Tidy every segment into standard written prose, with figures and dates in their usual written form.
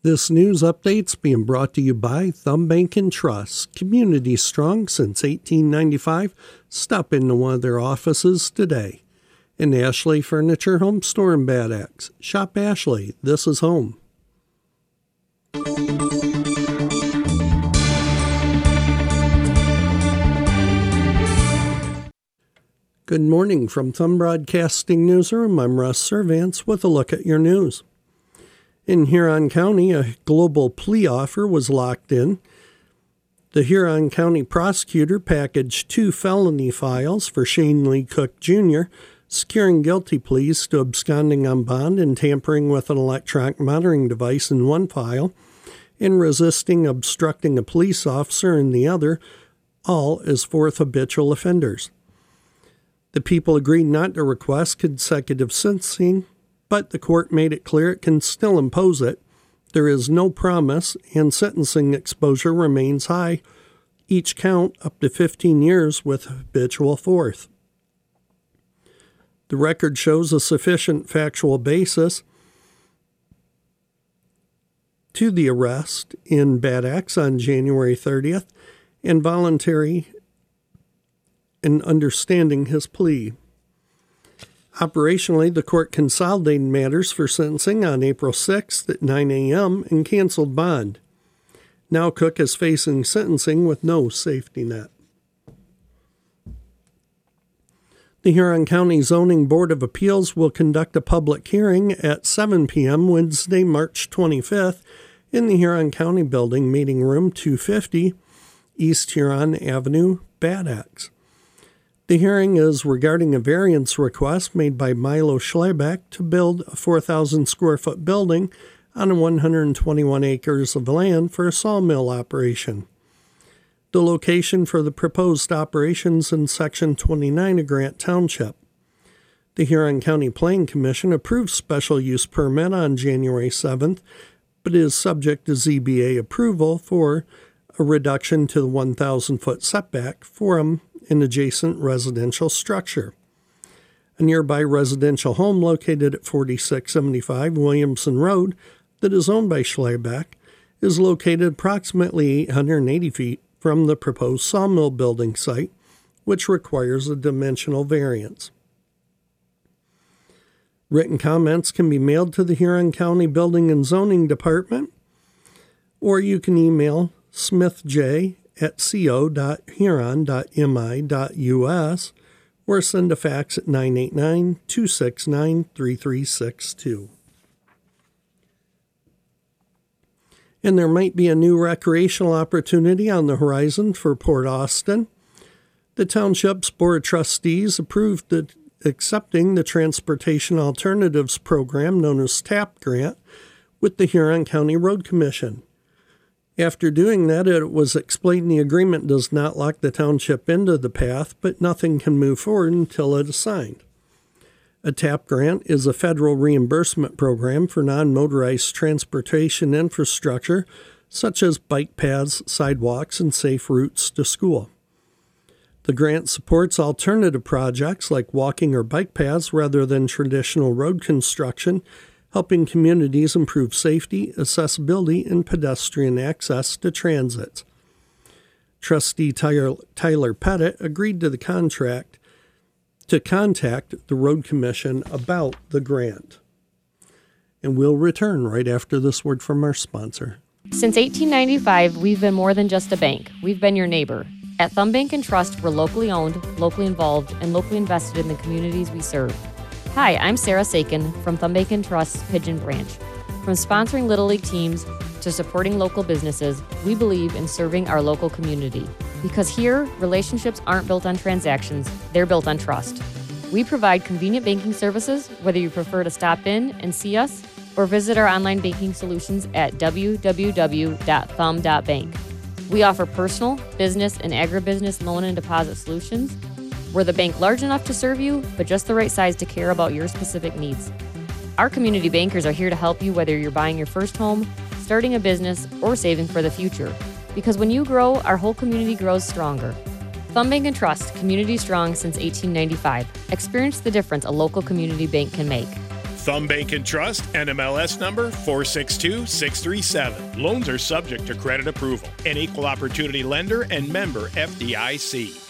This news update's being brought to you by Thumb Bank and Trust, community strong since 1895. Stop into one of their offices today. And Ashley Furniture Home Store in Bad Axe. Shop Ashley. This is home. Good morning from Thumb Broadcasting Newsroom. I'm Russ Servants with a look at your news. In Huron County, a global plea offer was locked in. The Huron County prosecutor packaged 2 felony files for Shane Lee Cook Jr., securing guilty pleas to absconding on bond and tampering with an electronic monitoring device in one file, and resisting obstructing a police officer in the other, all as 4th habitual offenders. The people agreed not to request consecutive sentencing, but the court made it clear it can still impose it. There is no promise, and sentencing exposure remains high, each count up to 15 years with habitual 4th. The record shows a sufficient factual basis to the arrest in Bad Axe on January 30th and voluntary in understanding his plea. Operationally, the court consolidated matters for sentencing on April 6th at 9 a.m. and canceled bond. Now Cook is facing sentencing with no safety net. The Huron County Zoning Board of Appeals will conduct a public hearing at 7 p.m. Wednesday, March 25th in the Huron County Building, Meeting Room 250, East Huron Avenue, Bad Axe. The hearing is regarding a variance request made by Milo Schlebeck to build a 4,000 square foot building on 121 acres of land for a sawmill operation. The location for the proposed operations in Section 29 of Grant Township. The Huron County Planning Commission approved special use permit on January 7th, but is subject to ZBA approval for a reduction to the 1,000-foot setback from an adjacent residential structure. A nearby residential home located at 4675 Williamson Road that is owned by Schlebeck is located approximately 880 feet from the proposed sawmill building site, which requires a dimensional variance. Written comments can be mailed to the Huron County Building and Zoning Department, or you can email smithj@co.huron.mi.us or send a fax at 989-269-3362. And there might be a new recreational opportunity on the horizon for Port Austin. The Township's Board of Trustees approved accepting the Transportation Alternatives Program known as TAP grant with the Huron County Road Commission. After doing that, it was explained the agreement does not lock the township into the path, but nothing can move forward until it is signed. A TAP grant is a federal reimbursement program for non-motorized transportation infrastructure, such as bike paths, sidewalks, and safe routes to school. The grant supports alternative projects like walking or bike paths rather than traditional road construction, helping communities improve safety, accessibility, and pedestrian access to transit. Trustee Tyler Pettit agreed to the contract to contact the Road Commission about the grant. And we'll return right after this word from our sponsor. Since 1895, we've been more than just a bank. We've been your neighbor. At Thumb Bank and Trust, we're locally owned, locally involved, and locally invested in the communities we serve. Hi, I'm Sarah Sakin from Thumb Bank and Trust's Pigeon Branch. From sponsoring Little League teams to supporting local businesses, we believe in serving our local community. Because here, relationships aren't built on transactions, they're built on trust. We provide convenient banking services, whether you prefer to stop in and see us or visit our online banking solutions at www.thumb.bank. We offer personal, business, and agribusiness loan and deposit solutions. We're the bank large enough to serve you, but just the right size to care about your specific needs. Our community bankers are here to help you whether you're buying your first home, starting a business, or saving for the future. Because when you grow, our whole community grows stronger. Thumb Bank and Trust, community strong since 1895. Experience the difference a local community bank can make. Thumb Bank and Trust, NMLS number 462637. Loans are subject to credit approval. An equal opportunity lender and member FDIC.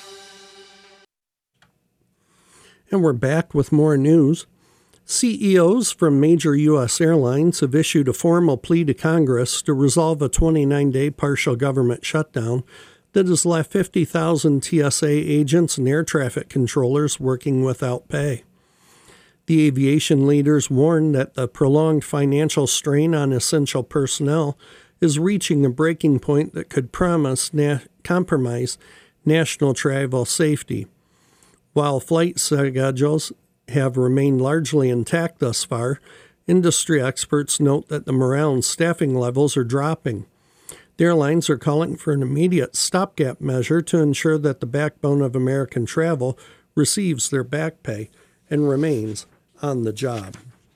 And we're back with more news. CEOs from major U.S. airlines have issued a formal plea to Congress to resolve a 29-day partial government shutdown that has left 50,000 TSA agents and air traffic controllers working without pay. The aviation leaders warned that the prolonged financial strain on essential personnel is reaching a breaking point that could compromise national travel safety. While flight schedules have remained largely intact thus far, industry experts note that the morale and staffing levels are dropping. The airlines are calling for an immediate stopgap measure to ensure that the backbone of American travel receives their back pay and remains on the job.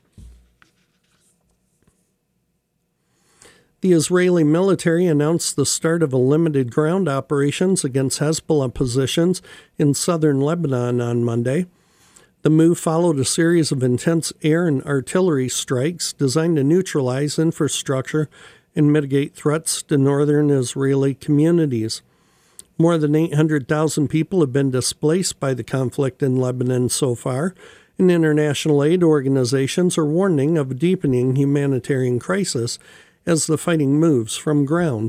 The Israeli military announced the start of a limited ground operations against Hezbollah positions in southern Lebanon on Monday. The move followed a series of intense air and artillery strikes designed to neutralize infrastructure and mitigate threats to northern Israeli communities. More than 800,000 people have been displaced by the conflict in Lebanon so far, and international aid organizations are warning of a deepening humanitarian crisis as the fighting moves from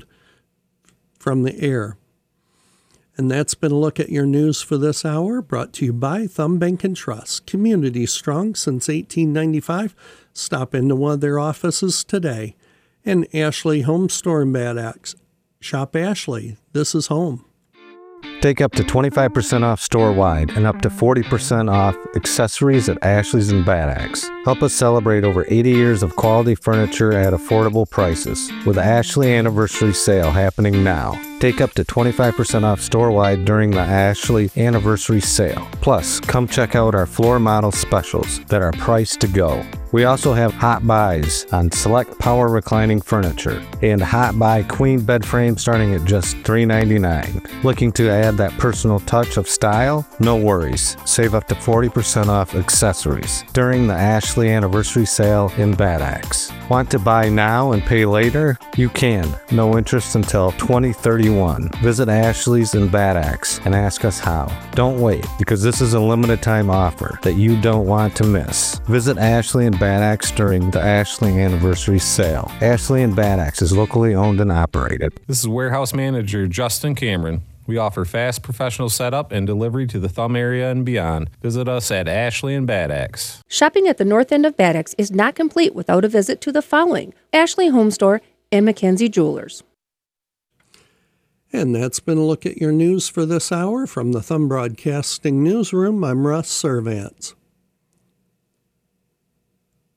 the air. And that's been a look at your news for this hour, brought to you by Thumb Bank and Trust. Community strong since 1895. Stop into one of their offices today. And Ashley Home Store in Bad Axe. Shop Ashley. This is home. Take up to 25% off store-wide and up to 40% off accessories at Ashley's and Bad Axe. Help us celebrate over 80 years of quality furniture at affordable prices with the Ashley Anniversary Sale happening now. Take up to 25% off store-wide during the Ashley Anniversary Sale. Plus, come check out our floor model specials that are priced to go. We also have hot buys on select power reclining furniture and hot buy queen bed frame starting at just $3.99. Looking to add that personal touch of style? No worries. Save up to 40% off accessories during the Ashley Anniversary Sale in Bad Axe. Want to buy now and pay later? You can. No interest until 2031. Visit Ashley's in Bad Axe and ask us how. Don't wait, because this is a limited time offer that you don't want to miss. Visit Ashley in Bad Axe during the Ashley Anniversary Sale. Ashley and Bad Axe is locally owned and operated. This is Warehouse Manager Justin Cameron. We offer fast professional setup and delivery to the Thumb area and beyond. Visit us at Ashley and Bad Axe. Shopping at the north end of Bad Axe is not complete without a visit to the following: Ashley Home Store and Mackenzie Jewelers. And that's been a look at your news for this hour. From the Thumb Broadcasting Newsroom, I'm Russ Servants.